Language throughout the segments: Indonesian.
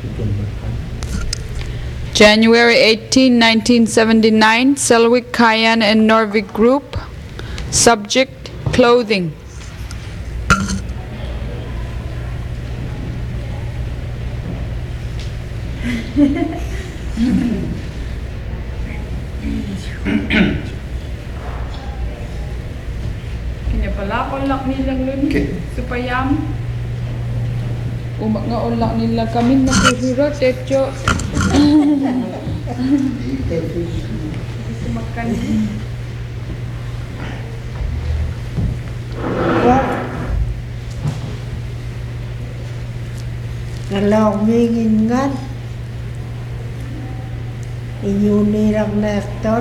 January 18, 1979, Selwyn Kayan and Norvig Group. Subject, clothing. Kanya pala ulak nilang lun supaya umak nga ulak nila kami nakusurat etyo makan Nalaw mingin ngan inyunilang nektot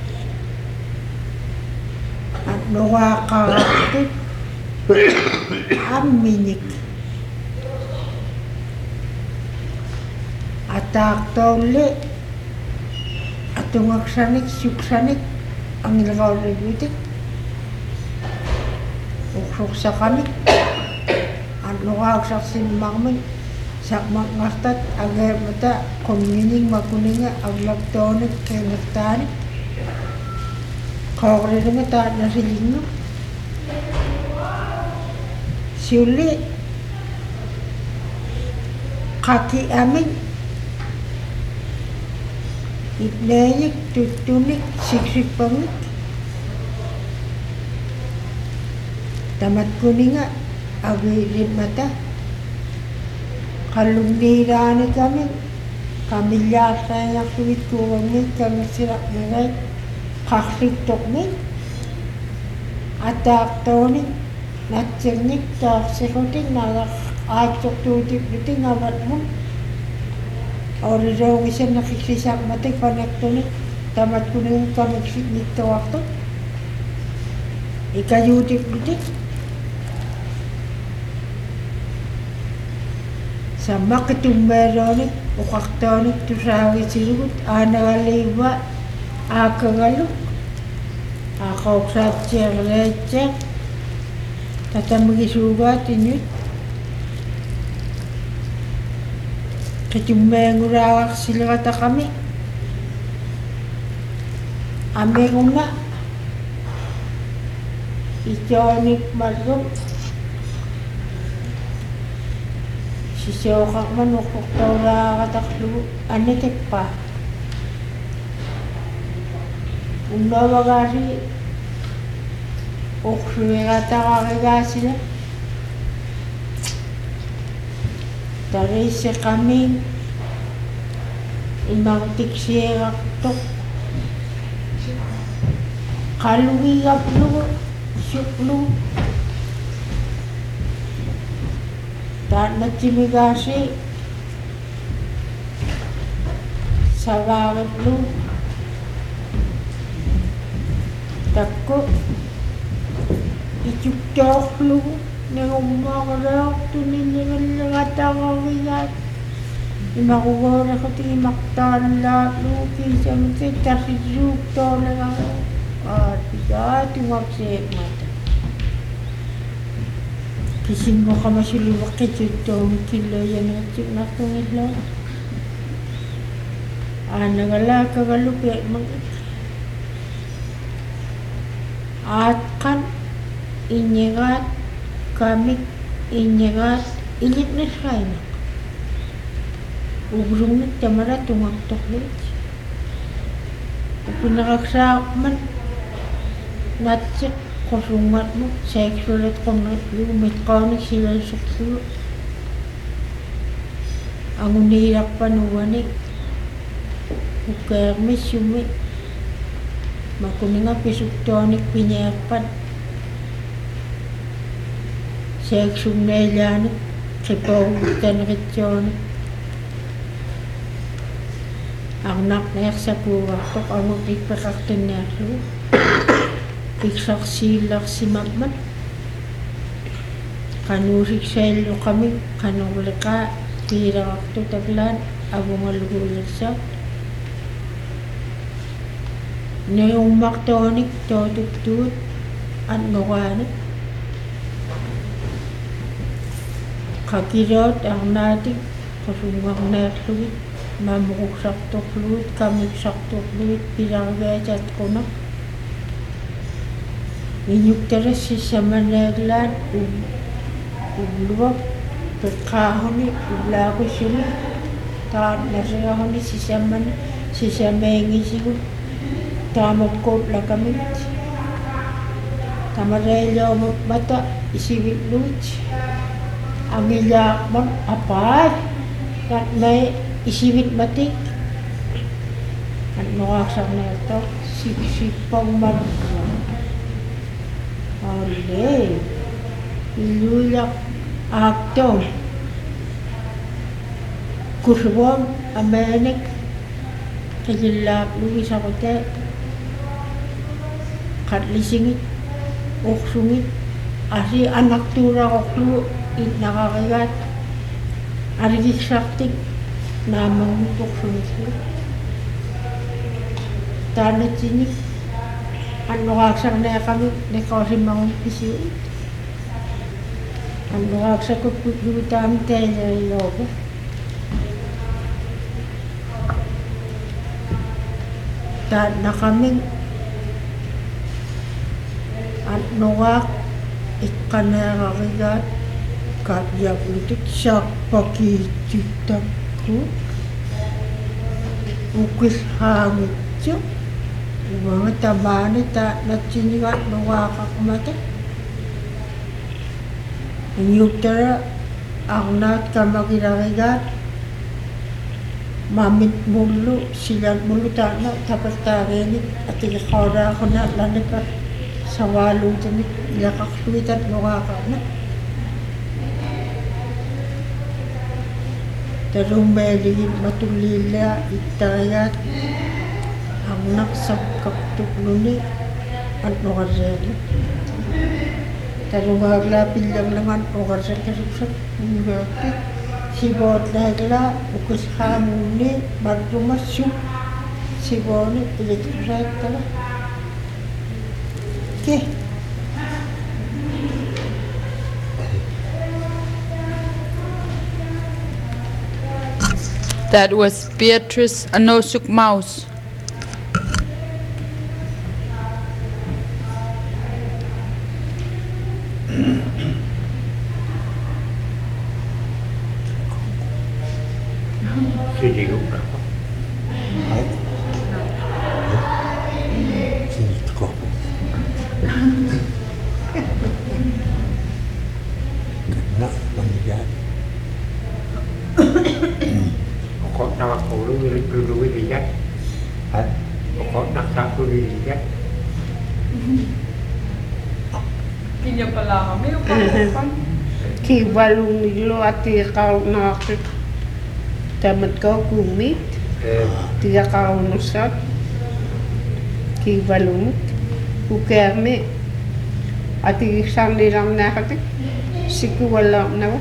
at nawakakit aminik atak tole at tungaksanik suksanik ang ilagaw ributik uksok sa kamik at nawaksak sinmangmin sak makartat agar mata komuning makuninga aglagtonik kenektanik kawre nga ta na silingo siuli kaki amin itnayik tutunik siksik pangit tamat kuninga agirin mata kalumnirani kami lihat yang kuit kuwangin kami sirak mengai kaklik tokmin atak tonik natcernik tak sekotik narak acok tutip itu ngamat mun orang orang bisa nakikisak mati panek tonik tamat kuning kami kisik to waktu ikayutip itu sama ketumberonik ukaktonik tusawi sirut anagaliwa akagaluk akauksak lecek tatamagi sugat inyut ketumbengurawak silata kami amenguna iconik margum sisokak man ukok tawla kataklu anitik pa unawa gari uksuwe katakakigasi dari se kami imang tiksiyek tok kaluwi kaplu syuklu dan nagtimigasi sa bakit lu takko ituktok lu nang umakalak tunin nga tangawigat imakugora ko timaktan lahat lu kisa makita si Zukto na at bigat umaksik mata kising mo ka masuluwak kito kilo yan at yung nakungilo nagala kagalupi at kan inyegat kami inyegat ilit na siya na ugrong nagtamara tumagtok lit pinakaksak man natsik kosungat mo, sexual at kumit kaunik sila suksu. Ang unirak panuwanik, ukermis yumi, makuninga pisuktonik pinyapan. Sexual na ilanik, kipawitan rityonik. Ang naknayak sa kuwak, tok ang ikpakaktin niya lu. Iksak silak si Magman kanusik selo kami kanulika tira waktu taglan abong alugulag sa ngayong maktonik totutut at ngawanik kakirot ang natin qasunngarnaarlugit maamuquksartorlugit kamiksortorlugit pilarviatatquna iñuktalassissamanaaglaat ulluaq peqqaahuni ullaaqussuni taarnasiarhuni sisameengisigut taamakkuut lakamit tamareilluumut mata isivitluit angillaaqmat apaat tatmai isivit matik annoqaaqsarniartoq sippangmat alle illuillaq aaqtoom kursuam amaanik qillaaqlugisaqute qatlisingit uqsungit asi anaqtuuraqorlu itnaqarigaat arigiksartik naamangit uqsungitlu taanatsinik annoqaaksarniaqamik niqosimmagun pisiuit annoqaaksakukut lugutaami taileriorpu taannaqamik annoqaaq iqqaneerarigaat kaatjaplutik saappakiittiktakku ukishaangitsu uanga tamaani taanatsinigaat noqaaqaqmata iñuttara arnaat kamakilarigaat mamit mullu silat mullu taana tapattaagiinit atigiqaulaaquna lanika sawaaluutanik ilaqarluitat noqaaqaana talummeeligit matulliillaa ittarigaat arnaq sakkaqtuqluni annoqarriani talungaaglaa pillarlangan oqarsakkasuksat ungaakki sibootnaaglaa ukisqaamuunni marrumassu sibooni elektrosaattala ke That was Beatrice Anosuk Maus. Kinya pala kami upan. Ki walung nilo ati kau nakit tamat kau kumit tiga kau nusat ki walung ukerme ati sang nilang nakit siku walang nawa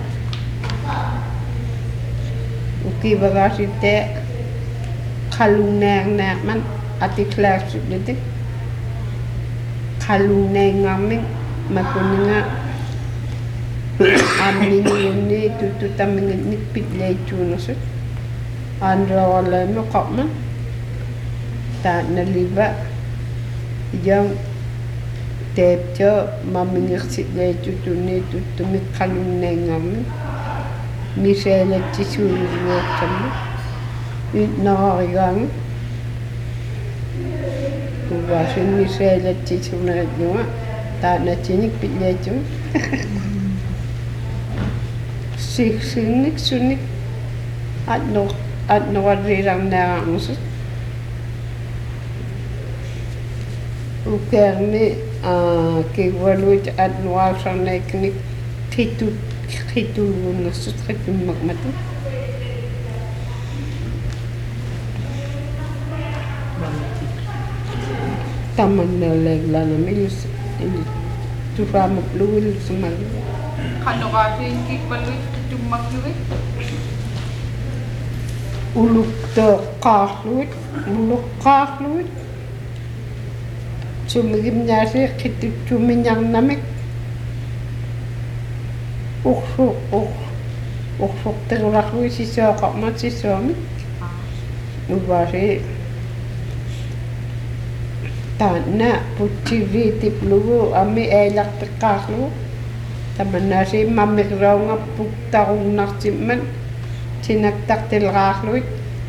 uki bagasite kalung nang man ati kelas dite kalung nang ngamin makuninga amini tutu tamingin nikpit lechunosut andra wala mo kapman ta naliba yang tepcho mamingir sit lechutu ni tutu mi kalung nengam misele chisuri ngokam naarigang kuwasin misele chisuna nwa ta na chinik pit lechu sunik at no rirang na musus ukerni ke waluit at noar sang na knik khitu nusut khitu magmatu taman na legla na milis tu fama pluil sumal Kano kasi kik baluit tumak luit. uluk to kahluit sumigim nyasi khitu suminyang namik Uqsortirularlui sisuaqarmat sissuami uvasi taanna putsiviitiplugu ami eilarteqqaarlugu tamannaasi mammiqraungarpuk tarunnartimman sinaktartileraarluit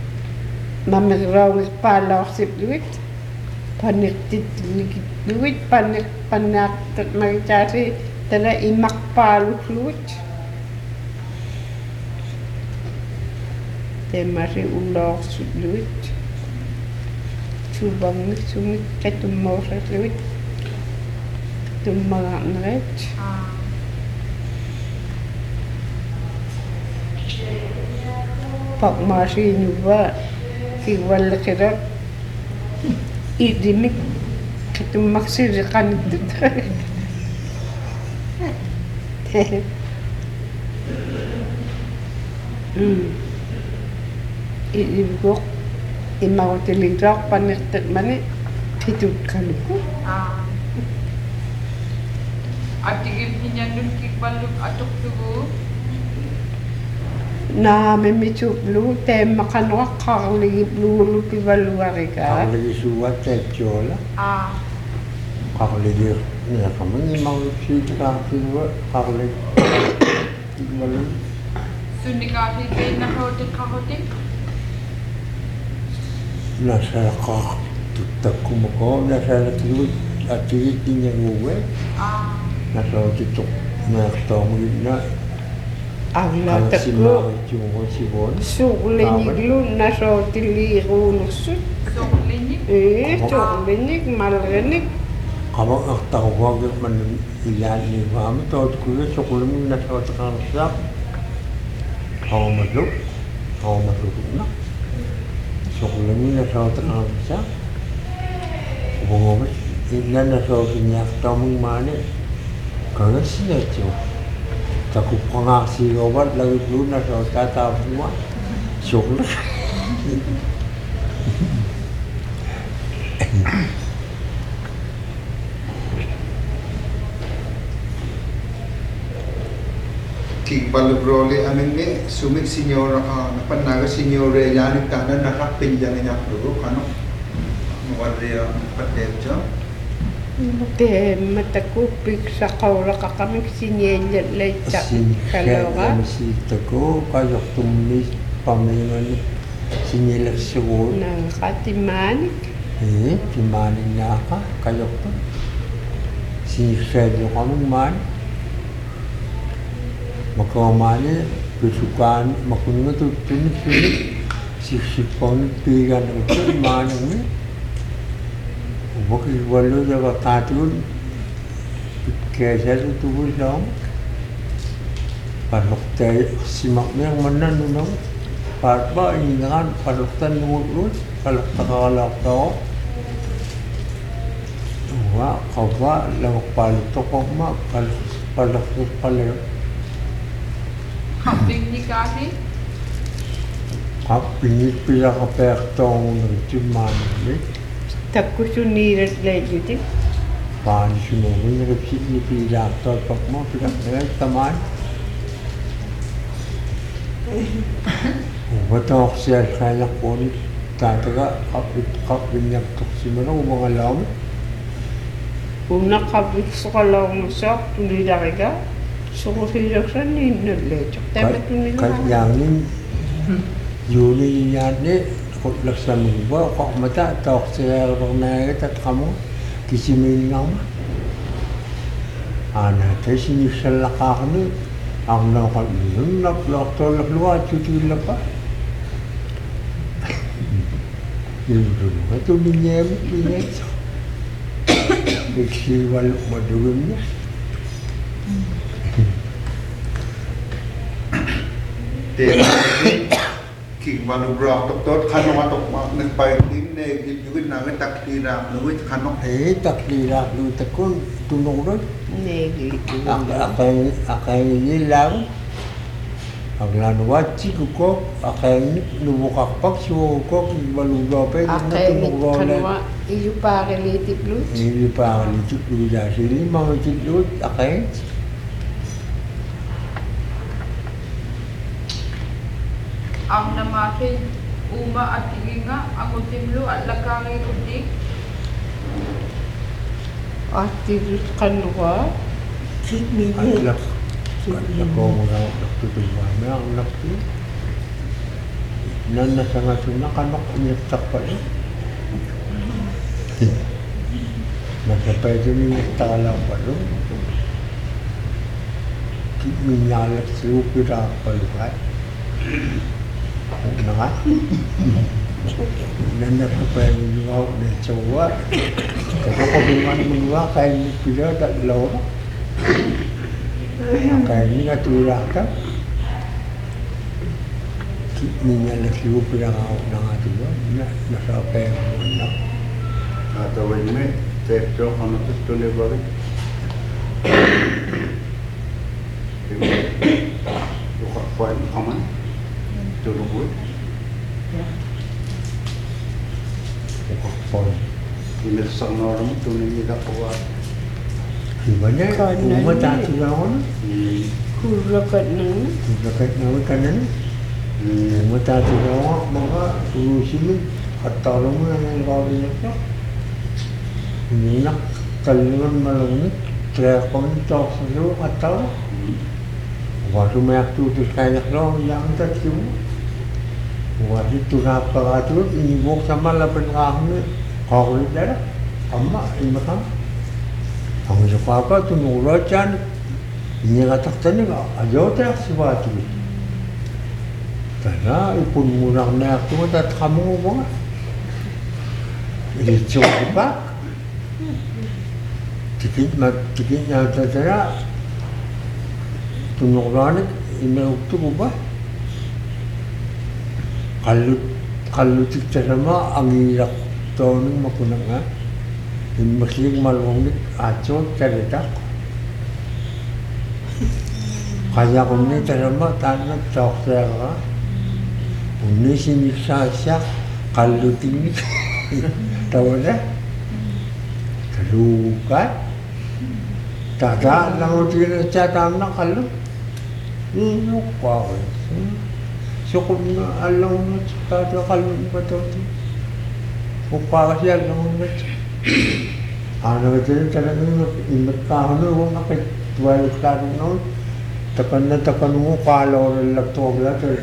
mammiqraungirpaalaorsipluit paniqtitluit pannaaqtatmagitaasi tala imaqpaalulluit temari uloorsulluit subangit sumit katummoorserluit tummagaarnerit pakmaasiinuva kiwalleqirat idimik katummaksiriqanittut Ibuok imagutilirak panirtatmani kitutkaluku. Atigil hinyanun kikbaluk atuklugu. Na memicuplu temmakanwa qarligipluulu pivaluarika. Qarligisuat tejola. Qarligir niqamani mangupsiitikaartilua qarlig pivalu. Sunikaafi keinnahotik qahotik. Nasaraqa tuttakkumako nasarakilut atigitinyanguwe nasarautituk naaqtaamugina Aglataklu simaaritungotivon suqliniglu nasootiliiruunersut Suqlinik. suqlinik malrinik qamaq aqtaruvaagir man ilaannivaami tootkuga suqlimi nasootaqaarsaaq qawmatlukna suqlimi nasootaqaarsaaq ubungumas illa nasootiniaqtaamugmaani kagasinatiu takupangaasigovat lagitlu nasootataapuma suqla Kikbalubroli aminni sumit signora napannaga signore yani kana nakapinjang niya pro kano mawadriya patedja te matakupik sa qawraqaqamik sinyeellatlaitsa kaloga sitako qayortummis pamingani sinyelersuguun naqatimanik timaninnaqa qayortum sinifsaaliqamummaan makamani kesukaan makunna tuttunni siksiponni piigan utmaanami ubaki wallo jaga qaatun keesal tubullam parloqtay simakmeng mananunam parba ingan parloqtan nurut parloqtaqalaqtao wa qawa lawqpalutoqma parloqtaqalaq Kapingnikaafi. Kapingit pilaqapeertoongu nirtimmaanilli takkusuniiratlaillutik paanisunuuginripsitni piilaartoorpakmo pilaqnagattamaan uvatooqsialqailaqquuni taataga qappinniartorsimana umangalaami unaqavitsoqaloormusoq tulilariga suqusiilaksanni innalleetuq tamattunilaa kayaanin yuuniyaanne qullassanuva qoqmata tooqsireerornaaga tatqamu kisimiinngama ana tasinissallaqaarni arnaoqallunnaq loortoollerluga tutillapa yulluga tuminniami pingeetsa iksiival madugimni Kikbalubro tot kanong atok nagpaitim ne gibigit namin taklira nuwit kanong takliraaqlu takun tunurut neegi aqaynililaam aglanuwatsikuko aqaynik nuvuqarpak suuquk balugoope aqaynitqanua iyupaaqiliitiplut ilipaaqalitikluilaasili mangititluut aqayn ang namasin uma at tiginga ang utimlo at lakangay kutik. Ati kanwa. Chị mình At lên. lak. At ko mga nagtutulwa. May ang nakti. Nasa nga suna kanok inyatak pa rin. Nasa pwede niyaktak lang pa rin. Minyalat si Upira palukay. Na nga. Nasa pwede niyo ako na sawa. Kasi ko biman mga kaya ni Pira tatlaw. Kaya ni nga tulak ka. Minyalat si Upira ako na nga tuwa. Nasa pwede mo na. Atawin mo, tekso ka na tuloy ba rin? Luka po ay kaman, tulog mo. Ukakpon. Inilsang na rin mo, tunay nila po at Iba niya, umatati na ako na. Hurakat na. Bakit naman ka na na? Umatati na ako mga urusin at talong mo na yung kawin ito. Hindi na kalungan malungit. Kaya ko nito sa iyo at tao. Waktu mayak tutus kayak lo yang tercium. Waktu itu apa tu ini buk sama lapan kami kau dah amma ini macam. Kamu siapa apa tu nurajan ini kata tadi kau ajo tak sesuatu. Karena ipun murang nak tu tak kamu ngomong. Ini coba. Tikit na tatara tunokranik inaukto ko ba? Kalutik tarama ang irak tonong makunang nga. Masling malungit atso tarita. Kaya kung ni tarama tanag toksa ka. Uni siniksa siya kaluting tawa na. Kalukat. Tada lang uti na tiyatang na kalu. Ino kwa ko. So kung alam mo tada kalu ba ito? Kukwa kasi alam mo ito. Ano ito yung talagang imot ka ano kung nakit-12 ka rin noon. Takan mo kalaw ng laptop na ito.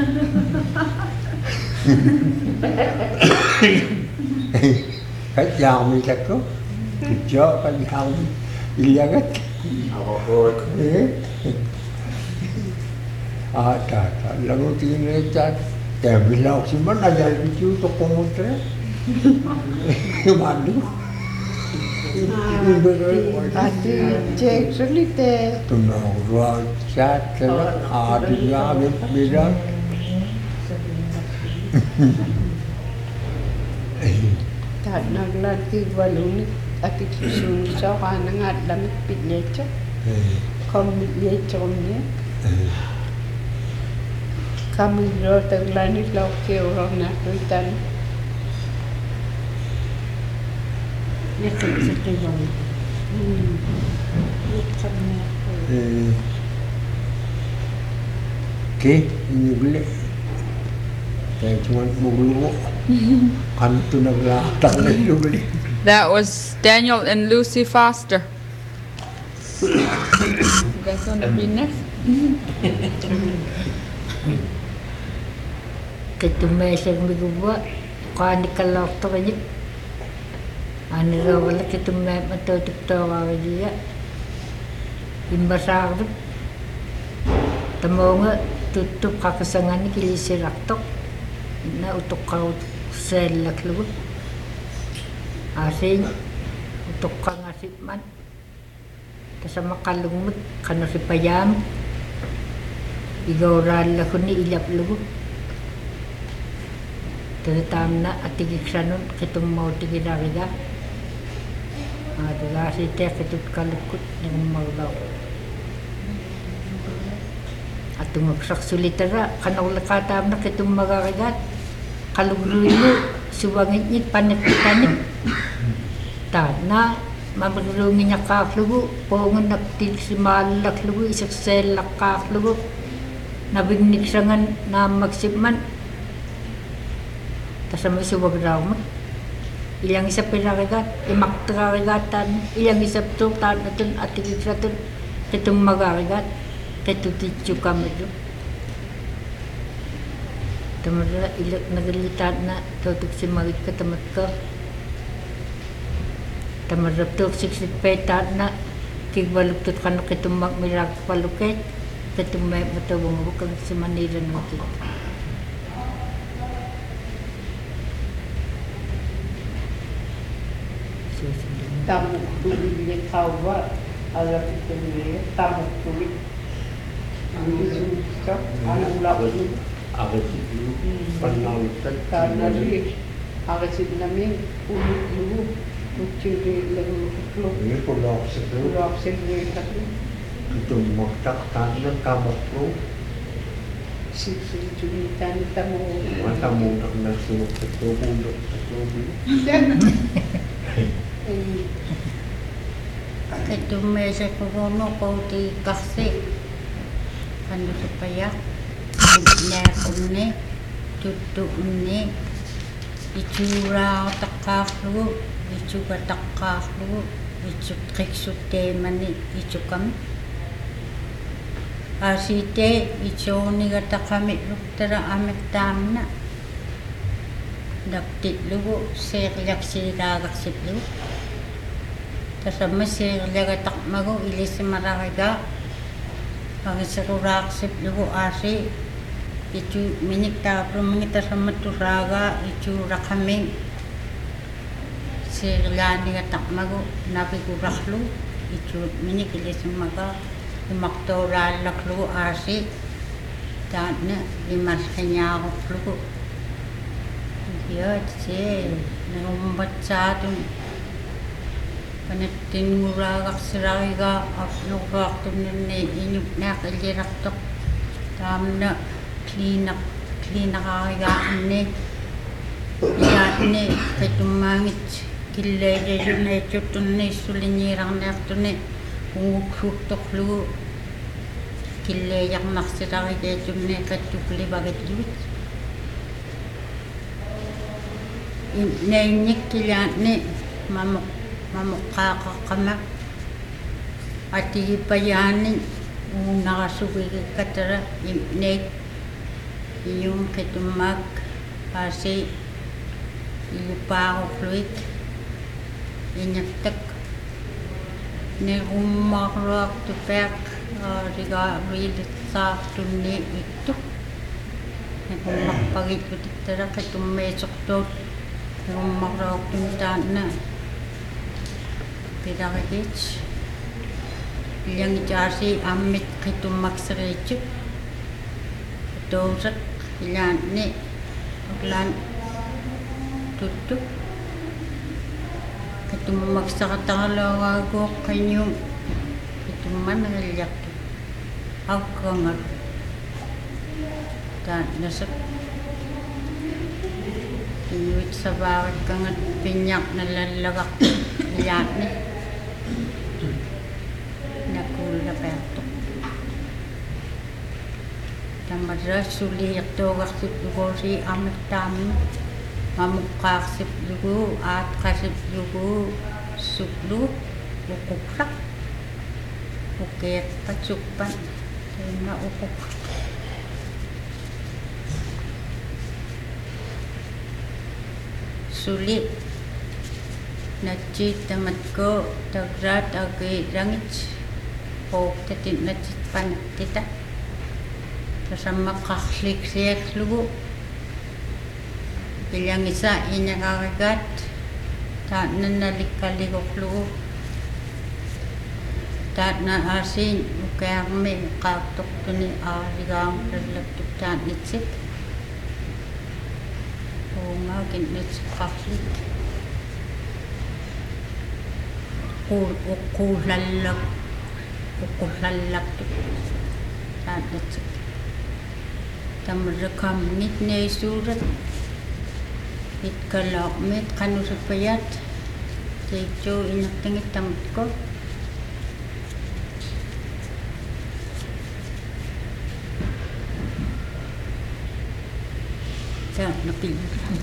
Kahit yakamit ako. Kutyo, kahit yakamit. Iliagat. ako po. Tata, lalu tinggal cat. Kaya bilang si mana ajar itu untuk pemutra. Madu. Ati cek solite. Tunang ruang cat, ada beda. Tak naglatih balunit. Ati susun sa kanang at damit pilyecho. Kami pilyecho niya. Kami lo taglanit lau ke orang na tuitan. Yakin sa kayong. Yakin na ako. Okay, ini boleh. Saya cuma mau dulu. Kan tu nak latang lagi boleh. That was Daniel and Lucy Foster. You guys want to be next? Ketumesang biguba, kani kalok to kanyit. Ani raw wala ketumay matutuk to kawadiya. Imbasag tamonga tutup kakasangan ni kilisiraktok. Na utok kau selak lugu. Asin utok ka ngasip man. Kasama kalungmut kano si payam. Igawran la ni ilap lugu. Teratam na atigik sanon kitung mau tigidariga. Adiga si te kitut kalukut ng maulaw. Atung magsak sulitara kanong lakatam na kitung magagagat. Kalugruyo suwangit nit panit-panit. Na mamrulungin niya kaklugo, pongan nagtil si malak lugo, isak selak kaklugo. nabinigsangan na magsipman. Kasama suwag raw mo. Ilang isa pinarigat, imaktararigatan, ilang isa tutan atun at ikiksatun, itong magarigat, katutityo kami doon. Tamara ilak nagalitan na tutok si Marit katamat ka. Tamara tutok siksipeta na kigbaluktot ka na kitong magmilag paluket, kitong may matawang bukag si Manila natin. Tamok tulig niya kawa, alam ito niya, tamok tulig. Ang isusta, anong lawas niya. Agad itu penonton Karena dia agak namin ulo kucing lalu kulo ini pulau sebelah kulo aksen dia kasi itu motak tanah kamar pro si cunitan tamu mata mudah nasi ketua punduk dan Ito may sa kurono ko ti kasi kando supaya ne tutu ne itsura takaklu itsuga takaklu itsuk triksute mani itsukam asite itsoni gata kami luktara amek tamna daktit lugo seryak siragak sitlu kasama seryak takmago ilis maragaga ang sarurak sitlu asi itu minik tapro mangita sama turaga itu rakameng sirlani gatak mago nabi kuraklu itu minik ilis maga maktoral laklu asi tadna limas kanya ko ya ce ngumbat sa tun panatin muragak siraga aflugak tun ne inyup na kalirak tok tamna klinak kakagaan ni iyan ni katumangit kilele yun na itutun ni sulinyirang na ito ni ungukuk lu kileyak naksirang ito ni katukli bagay yun nainik kilan ni mamukakakamak at ipayanin nakasubi katara inik yung ketumak kasi ilupa ko fluid inyatak ne umakrak tupek riga rilit sa tunni itu ne umakpagit ko titara ketumesok to ne umakrak tuntan na pidakits yang jasi amit ketumak serejut dosak ilan ni aglan tutuk ketumak sa katalaga ko kanyo ketuman nalyak agkangar dan nasak iwit sa bakit kangat pinyak nalalagak ilan ni nakul na perto Tamadra suli yakto kaksip lugo si amit tamin mamukaksip lugo at kasip lugo suklu ukukrak uket patsukpan na ukuk suli nachit tamat ko tagrat agi rangit o tatin nachit panak tita kasama kaklik-sik lugo bilang isa inakagat ta nanalikaligok lugo ta na asin kaya may katok to ni arigang lalagtok ta nitsik o nga kinitsik kaklik ukulalak to ta nitsik Tamarakam nit na isurat it kalak met kanusapayat Techo inatangit tamat ko sa napil.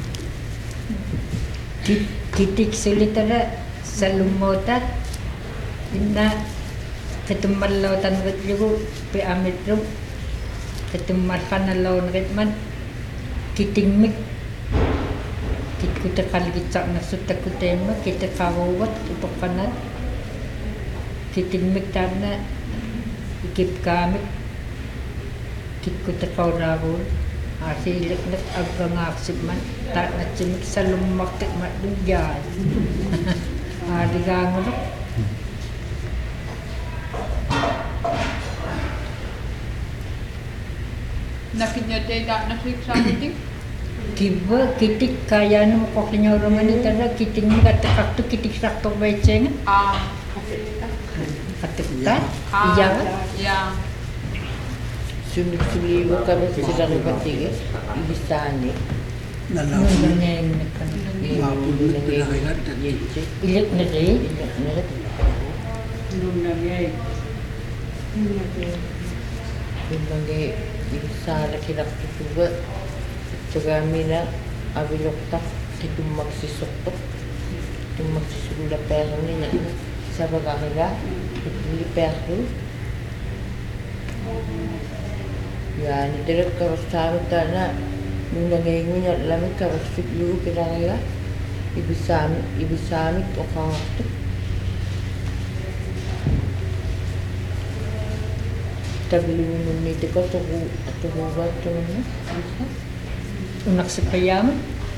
Titik sulitara sa lumutat. Inna ketumal lautan retjugu pe amitru ketumal kanalaw na ritman kiting mik kit kuta kaligitsak na suta kutema kita kawawat upakanat kiting mik tarna ikip kamik kit kuta kawrawul asilik nak agang aksip man tak na cimik sa lumaktik mat dunjay digangon Nakinyate da nakiksamuting. Kiba kitik kaya no ko kinyo romani tara kiting mi katak tu kitik sakto beceng katukta iya Ya. Sulit-sulit mo kami sila ng patigil, ibisani. nung ngeng kan Mapulot na kailan ilik na rin Kumbaga, ibisana kinakituba. Tsaka mina, abilokta, itong magsisuktok. Itong magsisugula pero niya. Sa bagakila, itong pero. Yan, direct karosami na nung nangyayong niya, lamig karosik yung pinangaya. Ibisamit o kakto. Tabilungan nito ko at tuhubat ito naman. unak sa payaman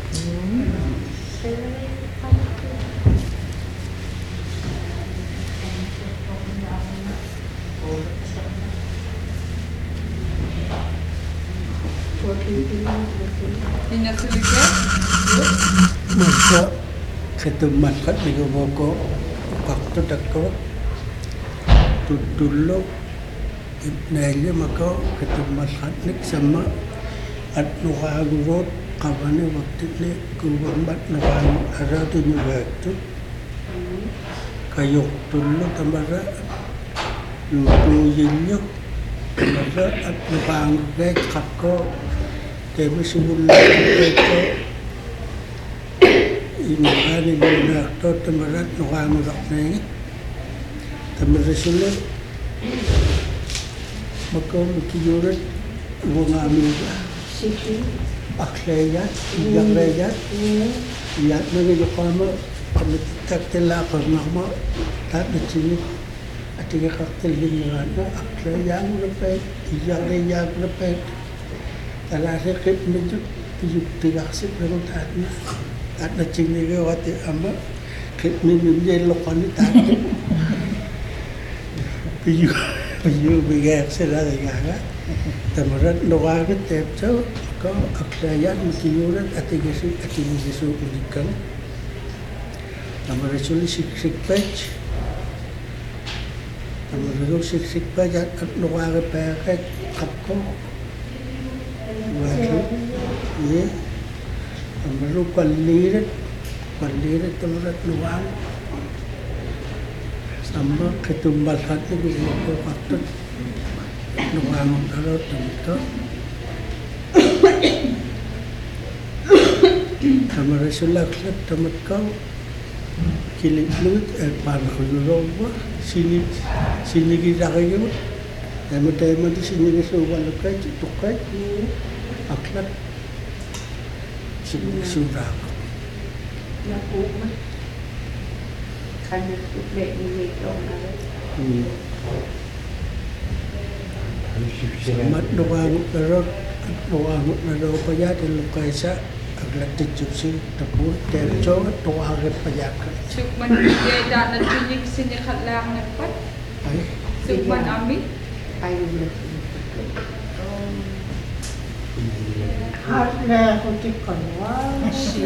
Inasulike. Masa ketumat kat dengan boko waktu dako dulu nanya maka ketumat kat nik sama at nukagrot kabane waktu ni kuwambat nukan ada tu juga tu kayok dulu tambara nuyinyo tambara at nukang gay kako kami sebelum itu ini hari ini tu temarat nukang raknai temarat sulit maka mukiyurat uang amida akleyat yang leyat yat nagi jokama kami tak telah pernah tak dicini atiga kaktel dengan akleyat lepas yang leyat lepas Kalau saya kep menuju tidak sih belum tahu. Ada cini ke waktu ama kep minum je lokal ni tahu. Piyu biar sedar dengan. Tamaran doa ke tepco kau aklayan mukiyuran atigisu ulikan. Tamaran suli sik page. Tamaran sik page at doa ke pakai kapko. Ye, amaru kalirat tamarat luang, sama ketumbal hati begitu waktu luang kalau tentu, tamarat sulak tamat kau kilit lut pan khululwa sini kita kayu, tamat di sini kesuwan lukai tukai. Aklat sudah. Mat doang kerot doang nado payah di lukai sa aklat dicuci tepur terco doang payah. Sukman dia da na tunyik sini khatlang napat. Sukman ami. harna ko tikon wa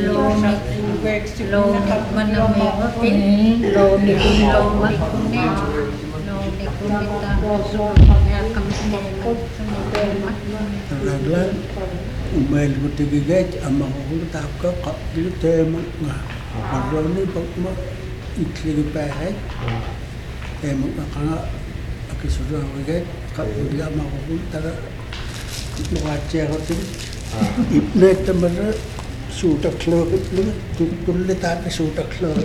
Low man na may wapin. Low ni kunita. Kaya kami sinilipot. Naglan umail ko tigigay ama ko tapka kapil tema nga paroni bakma itli pahay tema nga akisura wagay kapil ama ko tara lugache ko Ipne tamara suuta klok ipne tulle taat suuta klok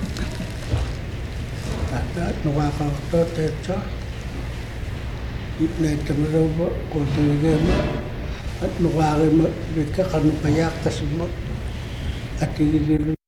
taat nuwaka to techa ipne tamara ba kontege ma at nuwaka ma bika kanu payak tasma at